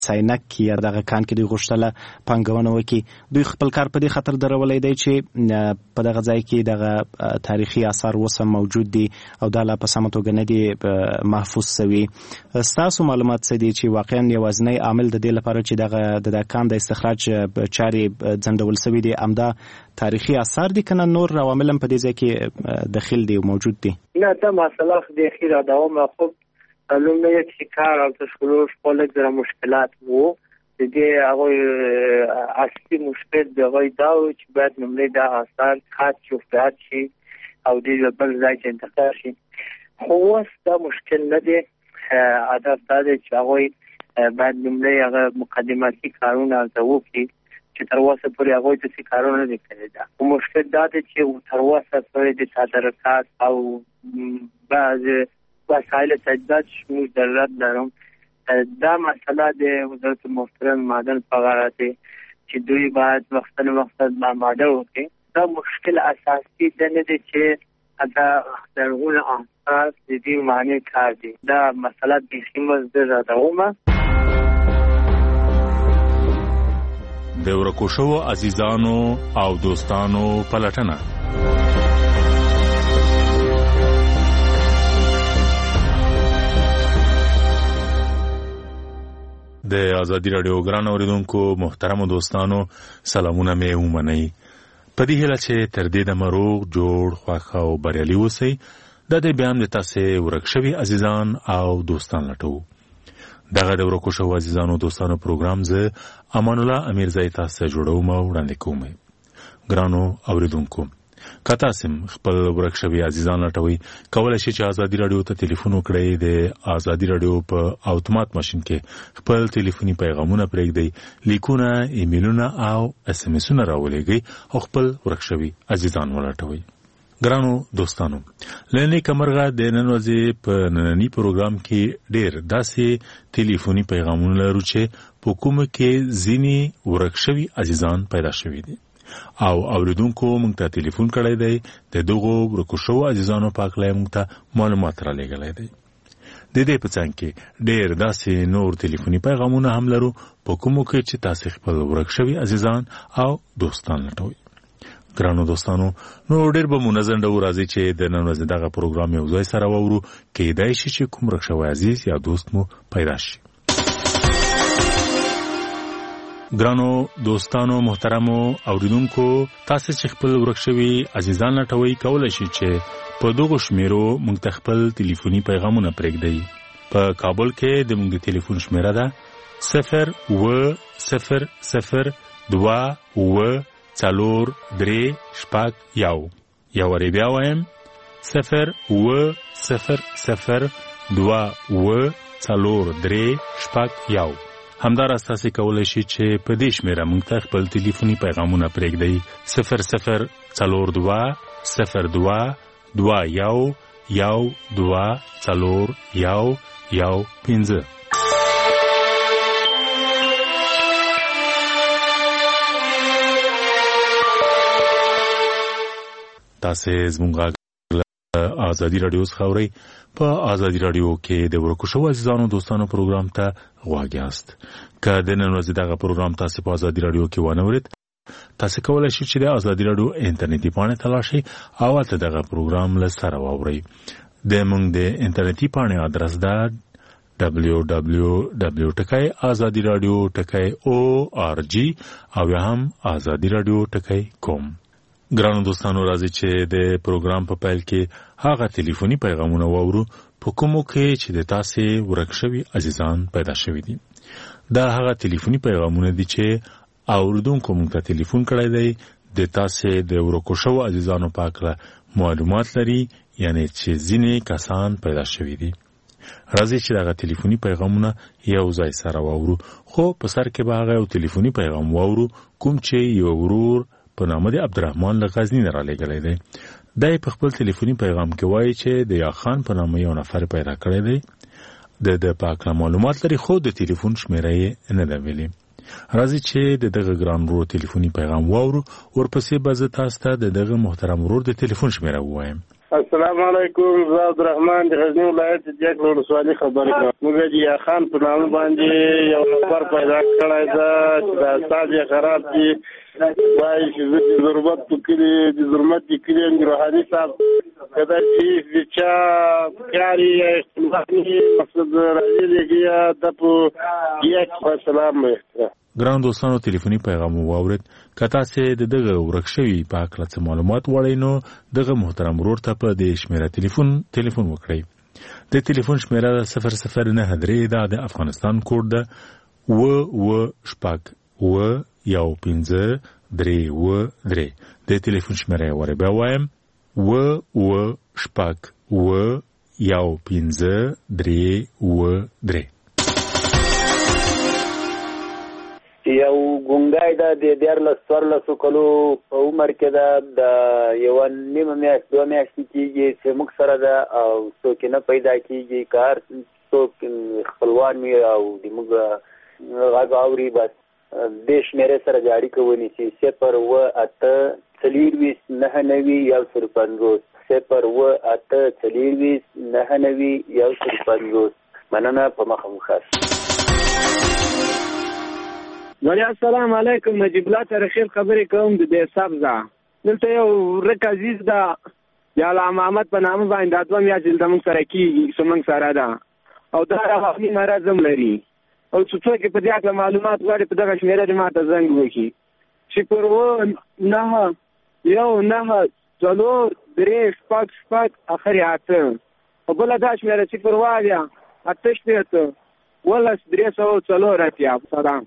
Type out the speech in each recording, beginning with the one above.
ساینک یا دغه کان کې دوی غوښتله پانګونه وکړي. دوی خپل کار په دې خاطر درولای دی چې په دغه ځای کې دغه تاریخي آثار اوس هم موجود دي او دا لا په سمه توګه نه دي محفوظ شوي. ستاسو معلومات څه دي چې واقعا یوازینی عامل د دې لپاره چې دغه د کان د استخراج چارې ځنډول شوي دي همدا تاریخي آثار دي کنه نور عوامل هم په دې ځای کې داخل دي او موجود دي؟ نه دا مسئله د خیر دوام خب لومړی یک کار او تشکیلش خپل در مشکلات وو د دې هغه اصلي مشکل د غوي دا چې باید لومړی دا آثار خاص شوفات شي او د بل ځای ته انتقال شي. خو اوس دا مشکل نه دی. هدف دا دی چې هغه باید لومړی هغه مقدماتي کارونه وکړي چې تر اوسه پورې هغه د څه کارونه نه کړي. دا مشکل دا دی چې تر اوسه پورې د تدارکات او بعض وسایل تجدید شمول ضرورت دارم. دا مسئله د وزارت محترم معدن فقرات چې دوی باید وختن مقصد آماده وکړي. دا مشکل اساسی د نه دی چې دا درغون آثار د دې معنی کار دی. دا مسئله د خیمز د راځومه د ورکو شو عزیزانو او دوستانو پلټنه. د آزادی رادیو ګران اوریدونکو محترم دوستانو سلامونه مې ومنئ. په دې هیله چې تر دې دمه روغ جوړ خوښ او بریالي اوسئ. د دې بیان د تاسې ورک شوي عزیزان او دوستان لټوو. دغه د ورکو شوو عزیزانو دوستانو پروګرام زه امان الله امیرزی تاسو جوړوم او وړاندې کوم. ګرانو اوریدونکو که تاسو خپل ورک شوي عزیزان لټوئ کولی شئ چې آزادي رادیو ته ټلیفون وکړئ. د آزادي رادیو په اتومات ماشین کې خپل ټلیفوني پیغامونه پرېږدئ، لیکونه، ایمیلونه او اس ام اسونه راولېږئ او خپل ورک شوي عزیزان ولټوئ. ګرانو دوستانو لنی کمرغه د نن ورځې په نننی پروګرام کې ډېر داسې ټلیفوني پیغامونه لرو چې په کومه کې ځینې ورک شوي عزیزان پیدا شوي دي او اوریدونکو موږ ته ټلیفون کړی دی. د دغو ورکو شوو عزیزانو په اړه موږ ته معلومات را لېږلی دی. د دې په څنګ کې ډېر داسې نور ټلیفوني پیغامونه هم لرو په کومو کې چې تاسو خپل ورک شوي عزیزان او دوستان لټوئ. ګرانو دوستانو نو ډېر به منظم ډول راځي چې د نن ورځې دغه پروګرام یو ځای سره واورو. کېدای شي چې کوم ورک شوی عزیز یا دوست مو پیدا شي. ګرانو دوستانو محترمو اوریدونکو تاسو چې خپل ورک شوي عزیزان لټوئ کولی شئ چې په دغو شمیرو موږ ته خپل ټلیفوني پیغامونه پرېږدئ. په کابل کې د موږ د ټلیفون شمیره ده 0800437 یو وری بیا وایم 0800437 همداراز تاسو کولی شئ چې په دې شمیره موږ ته خپل ټلیفوني پیغامونه پرېږدئ 00222 تاسو زموږ آزادی رادیو څخه اورئ. په آزادی رادیو کې د ورکو شوو عزیزانو دوستانو پروګرام ته غوږ یاست. که د نن ورځې دغه پروګرام تاسو په آزادی رادیو کې ونه اورئ تاسو کولی شئ چې د آزادی رادیو انټرنیټي پاڼې ته لاړ شئ او هلته دغه پروګرام له سره واورئ. د موږ د انټرنیټي پاڼې ادرس ده www.azadiradio.org او یا هم azadiradio.com. ګرانو دوستانو راځي چې د پروګرام په پیل کې هغه ټلیفوني پیغامونه واورو په کومو کې چې د تاسو ورک شوي عزیزان پیدا شوي دي. دا هغه ټلیفوني پیغامونه دي چې اوریدونکو موږ ته ټلیفون کړی دی د تاسو د ورکو شوو عزیزانو په اړه معلومات لري، یعنی چې ځینې کسان پیدا شوي دي. راځي چې دغه ټلیفوني پیغامونه یو ځای سره واورو. خو په سر کې به هغه یو ټلیفوني پیغام واورو کوم چې یو ورور په نامه د عبدالرحمن له غزني نه رالیږلی دی. دا په خپل ټلیفوني پیغام کې وایي چې د یاخان په نامه یو نفر پیدا کړی دی. د په اړه معلومات لري خو د ټلیفون شمیره یې نه ده ویلې. راځي چې د دغه ګران ورور ټلیفوني پیغام واورو، ورپسې به زه تاسو ته د دغه محترم ورور د ټلیفون شمیره ووایم. السلام علیکم. زه عبدالرحمن د غزنی ولایت جګ ولسوالۍ خبرې کوم. موږ د یا خان په نامه باندې یو نمبر پیدا کړی ده چې د اعصاب یې خراب دي. وایي چې زه د ضرورت په کلي د ضرورت د کلي روحاني صاحب کدا چې د چا پیاري یا اختلافي مقصد راځي لګي د په یک سلام احترام. ګران دوستانو ټلیفوني پیغام واورید کته چې دغه ورکشوي په اړه څه معلومات وړي نو دغه محترم ورور ته په د شمیره ټلیفون وکړئ. د ټلیفون شمیره 0093 د افغانستان کوډ ده و15 د ټلیفون شمیره وره به وایم و15 یو ګونګای ده د 14 کلو په عمر کې ده د یو نیمه میاشت 2 میاشتې کېږي چې موږ سره ده او څوک نه پیدا کېږي کار څوک خپلوان مې او د موږ غږ اوري بس د شمیرې سره اړیکه ونیسي 0 مننه په مخه مخاص. ولی السلام علیکم. نجیب الله ترخیل خبرې کوم د سبزه. دلته یو رک عزیز ده یا محمد په نامه باندې د 2 میاشتې د موږ سره کېږي څومره سره ده او دا رواني مرض هم لري او څوک په دې اړه معلومات غواړي په دغه شمیره دې ماته زنګ وکړي. 099 اخر 8 او بل دا شمیره 0 ولا 304 اتیا. سلام.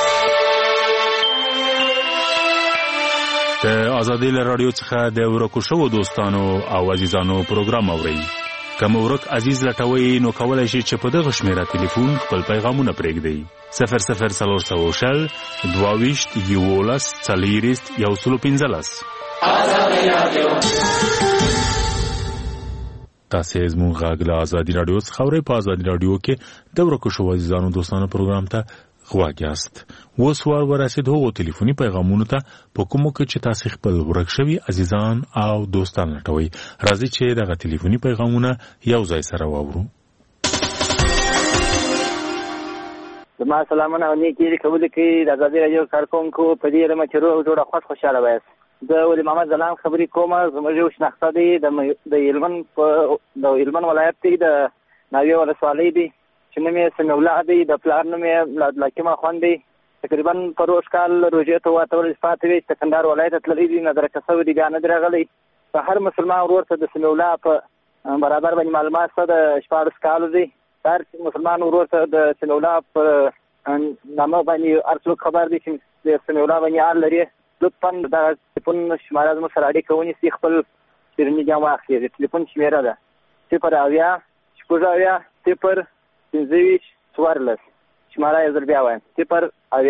د آزادۍ رادیو څخه د ورکو شوو دوستانو او عزیزانو پروګرام اورئ. کوم ورک عزیز لټوي نو کولای شي چې په دغه شمیره ټلیفون خپل پیغامونه پرېږدئ. 0040 22 11 40 آزادۍ رادیو. تاسو زموږ غږ له آزادۍ رادیو څخه اورئ. په آزادۍ رادیو کې د ورکو شوو عزیزانو دوستانو پروګرام ته غواګیاست. وسوار ورسید هغو ټلیفوني پیغامونو ته په کومو کې چې تاسو خپل ورک شوي عزیزان او دوستان لټوي. راځي چې دغه ټلیفوني پیغامونه یو ځای سره واورو. زما سلامونه او نیکی قبول کړئ. د آزادۍ رادیو کارکونکو په دې اړه چې روغ جوړه خوشاله وایست. د ولی محمد زلام خبرې کوم. زموږ یو شناخته دی د هلمند ولایت دی د ناوې ولسوالۍ دی چې نوم یې سمیع الله دی. د پلار نوم یې لکیمه خوند دی. تقریبا په روز کال روژې ته واته ورځې پاتې وي چې کندهار ولایت ته تللی دی. نظرکه شوی دی بیا نه دی راغلی. په هر مسلمان ورور ته د سمیع الله په برابر باندې معلومات شته. د 14 کالو دی. هر مسلمان ورور ته د سمیع الله په نامه باندې هر څوک خبر دی چې د سمیع الله باندې حال لري. لطفا دغه ټلیفون شماره زموږ سره اړیکه ونیسي. خپل شیریني جام واخلي. د ټلیفون شمیره ده 0 شماره یې زر بیا وایم 0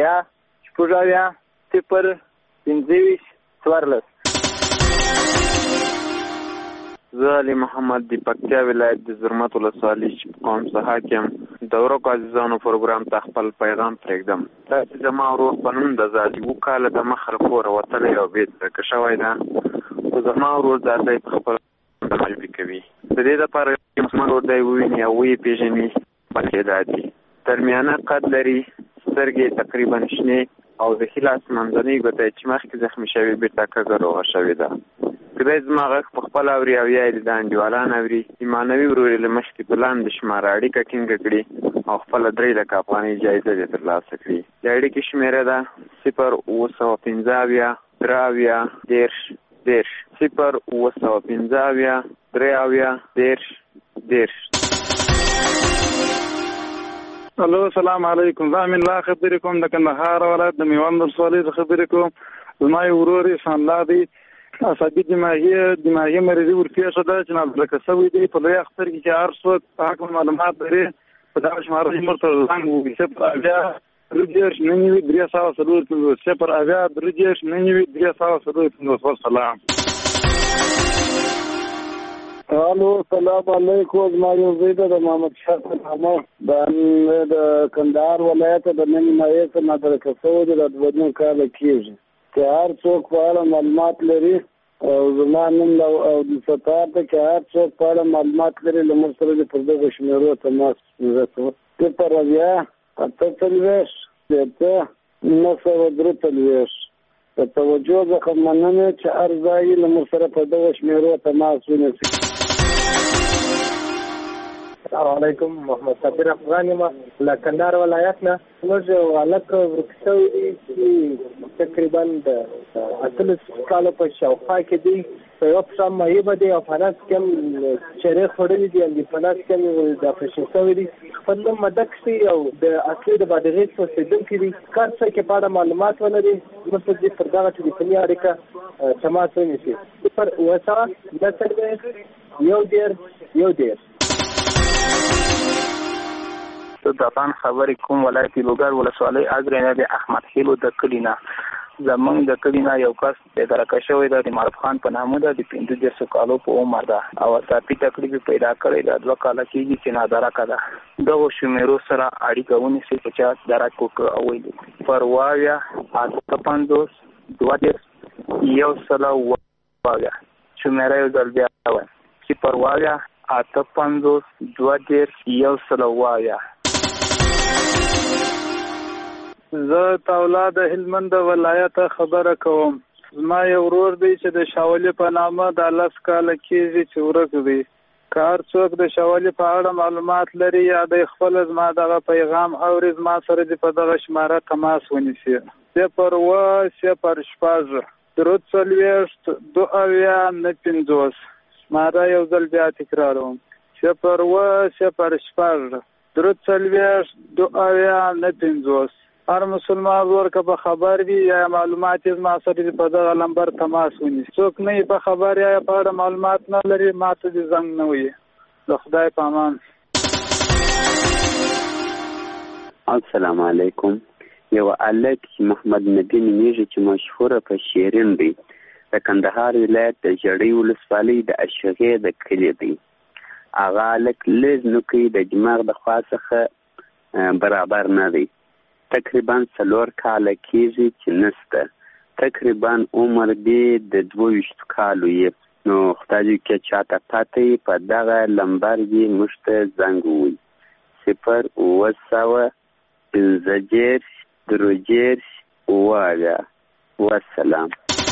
زه علي محمد د پکتیا ولایت د زرمت ولسوالۍ قوم څخه یم. د ورکو عزیزانو پروګرام ته خپل پیغام پرېږدم. تاسو زما ورور په نوم د زادي وکاله د مخه کوره وتلی او بیت که شوی ده خو زما ورور ذاتی په خپل معلومي کوي. د دې لپاره مسلمان ورور دی وویني او ویې پېژني بلکې دا دي درمیانه قد لري، سترګې تقریبا شنې او د ښي لاس منځنۍ ګوته چې مخکې زخمي شوې بېرته کږه روغه شوې ده. کدی زما غږ په خپل اوري او یا یې د انډیوالان اوري ایمانوي ورور یې له مخکې په لاندې شماره اړیکه ټینګه کړي او خپله 3 لکه افغانۍ جایزه یې ترلاسه کړي. د اړیکې شمېره ده 0 الو سلام علیکم. زه امین الله خبرې کوم د کندهار ولایت د میوند ولسوالۍ څخه خبرې کوم. زما یو ورور احسان الله دی عصبي دماغي مریضي ورپېښه ده چې نابلکه شوی دی. په لوی اختر کې چې هر څوک په حق معلومات لري په دغه شماره ورته زنګ ووهي 0 سلام. الو سلام علیکم. زما یو زوی ده د محمد شاه په نامه د کندهار ولایت د ننګ مایې څخه مدرکه شوی دی. د 2 کاله کېږي چې هر څوک په اړه معلومات لري او زما نوم او د سفار ته که هر څوک په اړه معلومات لري له موږ سره دې پر دغو شمېرو تماس وکړي. 080-893-943. په توجه څخه مننه چې هر ځای له موږ سره په دغو شمېرو تماس ونیسي. السلام علیکم، محمد صابر افغان یم له کندهار ولایت نه. موږ یو هلک ورک شوی دی چې تقریبا د 18 کالو په شاوخوا کې دی. په یو پښه مهیبه دی او په لاس کې هم چرې خوړلي دي، په لاس کې هم د اپریشن شوی دی. خپل نوم مدک شي او د اصلي د بادغیس اوسېدونکی دی. کار څه کې په اړه معلومات ولري، موږ دې پر دغه ټلیفوني اړیکه تماس ونیسي. 010-10-1-10. زه د افغان خبرې کوم ولایت لوګر ولسوالۍ اګرینه د احمد خیلو د کلینا. زمونږ د کلینا یو کس د درکه شوی د معرف خان په نامه ده، د 15 کالو په عمر ده او اضافي تکلیف پیدا کړی د 2 کال کېږي چې نادرکه ده. دغو شمیرو سره اړیکه ونیسي چې چا درک وکړه او ویلي پرواویا 850-2-1 شمیره یو ځل بیا وایي چې پرواویا 850-2-1. زه تاولا د هلمند ولایت خبره کوم. زما یو ورور دی چې د شاولي په نامه د 10 کاله کېږي چې ورک دی. که هر څوک د شاولي په اړه معلومات لري یا د خپل زما دغه پیغام اوري، زما سره دې په دغه شماره تماس ونیسي. 0-4-2-2-9-50. شماره یو ځل بیا تکراروم 0-4-2-2-9-50. هر مسلمان ورکه په خبر وي یا معلومات یې ما سره په دغه نمبر تماس ونیسي. څوک نه په خبر یا په اړه معلومات نه لري، ما ته دې زنګ نه وي. د خدای په امان. السلام علیکم. یو الک محمد نبی نومیږي چې مشهوره په شیرین دی، د کندهار ولایت د جړۍ ولسوالۍ د اشغې د کلي دی. هغه الک لږ نوکۍ د دماغ د خوا څخه برابر نه دی. تقریبا 4 کاله کېږي چې نسته. تقریبا عمر دی د 22 کالو یې. نو خدای دې کې چاته پاتې په دغه لمبر یې موږ ته زنګ ووایي 0-9-50-3-0. والسلام.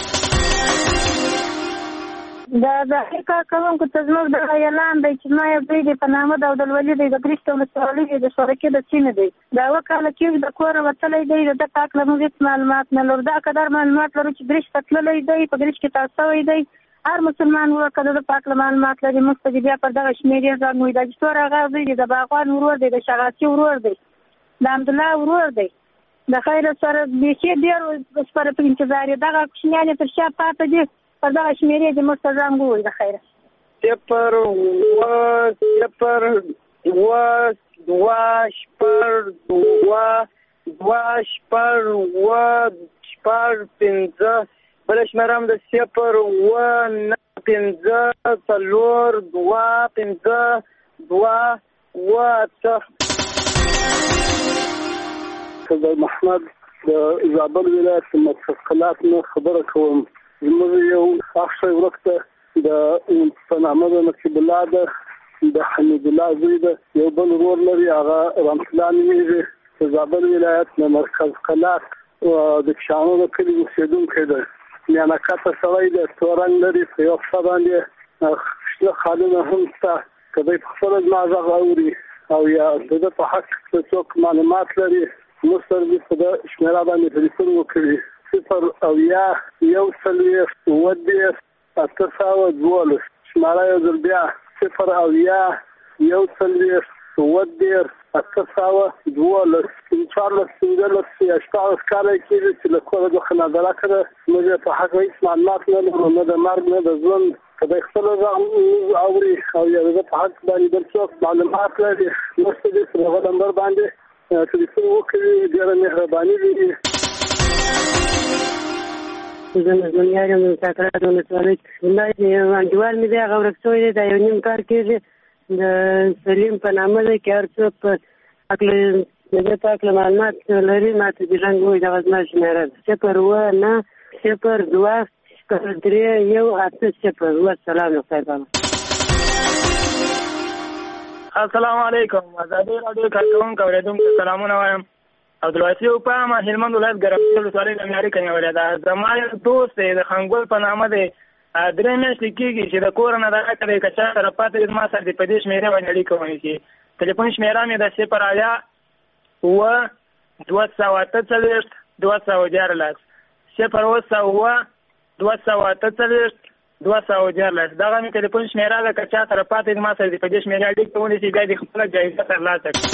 دا کار کوونکو ته زموږ د اعلان دی چې ما یو دوی دی په نامه د عبدالولي دی، د ګریشت ولسوالۍ دی، د شورکې د سیمې دی. دا 2 کاله کېږي د کوره وتلی دی. د ده په هکله موږ هېڅ معلومات نه لرو. دا قدر معلومات لرو چې ګریشت ته تللی دی، په ګریشت کې تاو شوی دی. هر مسلمان ورکه د ده په هکله معلومات لري، موږ ته بیا پر دغه شمېرې زنګ وایي. دا جسور هغه زوی دی، د باغوان ورور دی، د شغاسي ورور دی، د حمدالله ورور دی. د خیر سره بیخي ډېر سپاره په انتظار یې. دغه کوچنیان یې تر شا پاته دي، پر دغه شمېرې دې موږ ته زنګ ووایي. د خیره 0-4-2-2-2-5. بله شمېره هم د 0-9-4-2-5-2-8. د محمد د زابل ولایت د مدخلات نه خبره کوم. زموږ یو اخشی ورکته د په نامه د نقیب الله ده، د حمید الله زوی ده. یو بل ورور لري، هغه رحمت الله نومیږي، د زابل ولایت د مرکز قلات د کشانو د کلي اوسېدونکی ده. میانکته سړی ده، تور رنګ لري، په یو پښه باندې شنه خالونه هم شته. که دی په خپله زما غږ اوري او یا د ده په حق کې څوک معلومات لري، موږ سره دې په ده شمېره باندې تلیفون وکړي 0-8-2-8-12. شماره یو ځل بیا 0-8-2-8-12. 14 کاله کېږي چې له کوره څخه نادرکه ده. موږ په هغه هېڅ معلومات نه لرو، نه د مرګ نه د ژوند. که دی خپله غږ اوري او یا د ده په حق باندې بل څوک معلومات لري، موږ ته دې په هغه نمبر باندې تلیفون وکړي. ډېره مهرباني وي. زه مزمنیار یم د کاکړا د ولسوالۍ. والله انډیوال مې دی، هغه ورک شوی دی. دا یو نیم کال کېږي. د سلیم په نامه دی. که هر څوک په هکله د ده په هکله معلومات لري، ما ته دې زنګ ووایي. دغه زما شمېره ده 0-9-0-2 3-1-8-0. والسلام عليكم. السلام علیکم. ازادي رادیو کارکونکو اوریدونکو سلامونه وایم. عبدالواسي اوپاما هلمند ولایت ګرمسیر ولسوالۍ د میاري کنې ولایت. زما یو دوست دی د خنګول په نامه دی. 3 میاشتې کېږي چې د کور نه دغه کړی که چا سره پاتې زما سره د په دې شمېرې باندې اړیکه ونیسي. تلیفون شمېره مې د 0-2-248-214. دغه مې تلیفون شمېره ده که چا سره پاتې زما سره د په دې شمېرې اړیکه ونیسي بیا د خپله جایزه ترلاسه کړي.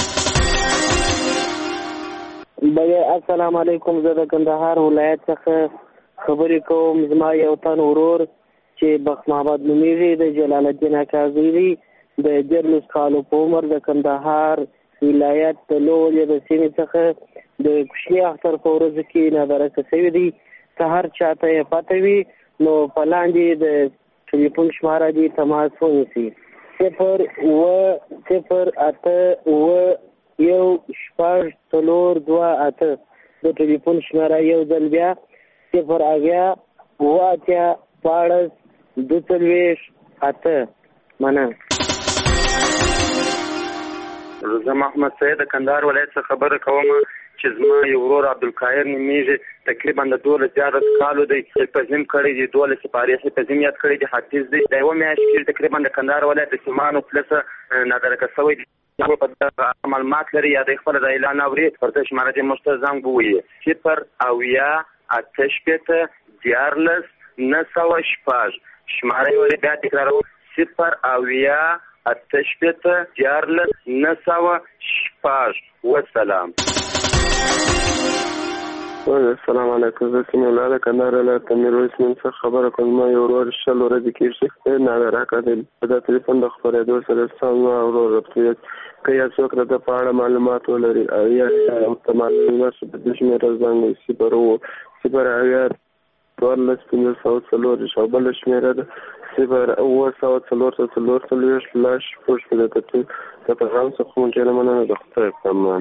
بیا السلام علیکم. زه د کندهار ولایت څخه خبرې کوم. زما یو تن ورور چې بخت محمد نومیږي د جلال الدین اکاظمي دی د 14 کالو په عمر د کندهار ولایت د لوړې د سیمې څخه د کوچني اختر په ورځ کې نادرکه شوی دی. که هر چاته یې پته وي نو په لاندې د ټلیفون شماره دی تماس ونیسي. 0-8-1-4-2-8 د ټلیفون شماره یو ځل بیا 0-8-2-8 مننه. زه محمد سید د کندهار ولایت څخه خبره کوم چې زما یو ورور عبدالقاهر نومیږي تقریبا د 12 کالو دی. حفظیم کړی دی 12 سپارې حفظیم یاد کړی دی حافظ دی. د یوه میاشت کې تقریبا د کندهار ولایت د سیمانو پلس نادرکه شوی دی. په دغه معلومات لري یا د خپل د اعلان اوري ورته شماره دې مشته زنګ بووي 0-8-14-9 شماره یې ولې بیا تکرارو 0-8-14-9 والسلام. السلام علیکم. زه سیمه ولاده کندهار ولایت د میرویس نوم څخه خبره کوم. ما یو ورور 6 ورځې کېږي نادرکه دی. دا تلیفون د خپرېدو سره سم ورور رابطه که یا څوک د په اړه معلومات ولري یا ورته معلومات د دې شمېره زنګ 0-0-14-1504 او بله شمېره ده 0-9-4-4-4 د پیغام څخه مونږ مننه د خدای په امان.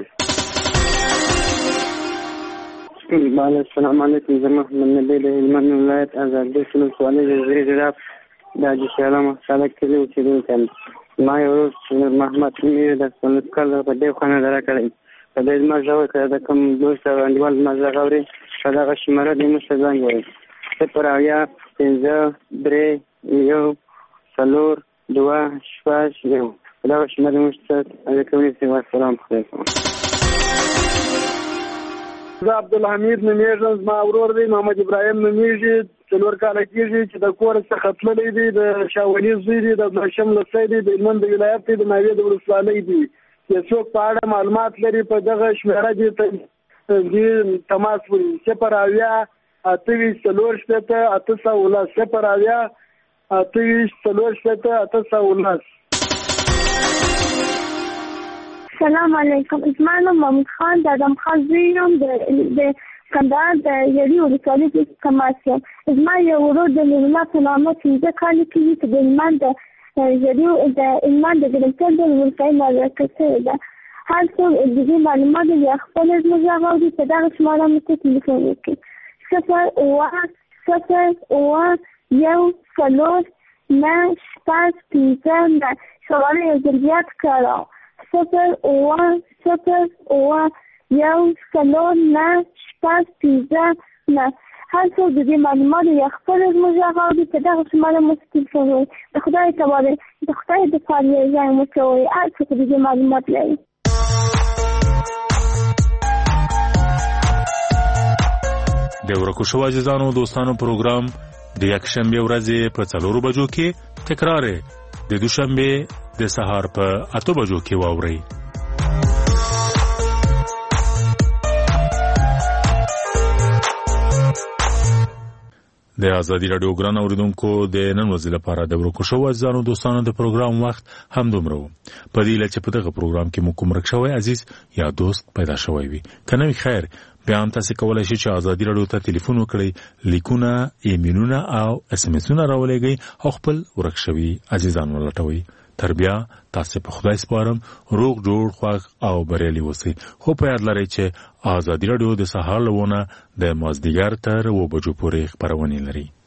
السلام علیکم. زه محمد نبی د هلمند ولایت ازادي ولسوالۍ د زیرې جراب د حاجي شیالم سالک کلي اوسېدونکی یم. ما یو ورور محمد نومیږي د 19 کاله په دې خانه دره کړی. په دې زما غږ که د کوم دوست او انډیوال زما غږ اوري په دغه شمېره دې موږ ته زنګ ووایي 0-8-5-4-2-8 په دغه شمېره موږ ته اړیکه ونیسئ. والسلام علیکم. زه عبدالحمید نومیږم. زما ورور دی محمد ابراهیم نومیږي 4 کاله کېږي چې د کور څخه تللی دی. د شاولي زوی دی د شم لسی دی د هلمند ولایت دی د ناوې د ولسوالۍ دی. چې څوک په اړه معلومات لري په دغه شمېره دې تماس ونیسي 0-8-28-4-8 سلام علیکم. زما نوم محمود خان د ادم خان زوی یم د کندهار د یړي ولسوالۍ څخه ماس یم. زما یو ورور د نورالله په نامه 15 کاله کېږي چې د هلمند د ګرمسیر د ولسوالۍ نادرکه شوې ده. هر څوک د دې معلوماتو یا خپله زموږ غږ اوري په دغه شماره موږ ته تلیفون وکړي 0-8-0-4-9-5-5 شماره یو ځل زیات کړه 0-8-0-4-9-5-5 هر څوک د دې معلوماتو یا خپله زموږ غږ اوري په دغه شماره موږ ته تلیفون وکړي. د خدای تبارک د خدای د پاره یې ځای موږ ته ووایي هر څوک د دې معلومات لري. د ورکو شو عزیزانو دوستانو پروګرام د یکشنبه ورځې په 4 بجو کې تکرار د دوشنبه د سهار په 8 بجو کې واوري. د ازادي رادیو ګران اوریدونکو د نن ورځې لپاره د ورکو شو عزیزانو دوستانو د پروګرام وخت هم دومره و. په دې لچ په دغه پروګرام کې مو کوم رښوي عزیز یا دوست پیدا شوی وي کنه خیر بیا هم تاسو کولای شئ چې ازادي رادیو ته ټلیفون وکړئ لیکونه ایمیلونه او اس ام اسونه راولېږئ او خپل ورکشوي عزیزان ولټوي. تر بیا تاسو په خدای سپارم روغ جوړ خوښ او بریالي اوسئ. خو په یاد لرئ چې ازادي رادیو د سهار لونه د مازدیګر تر 2 بجو پورې خبرونه لري.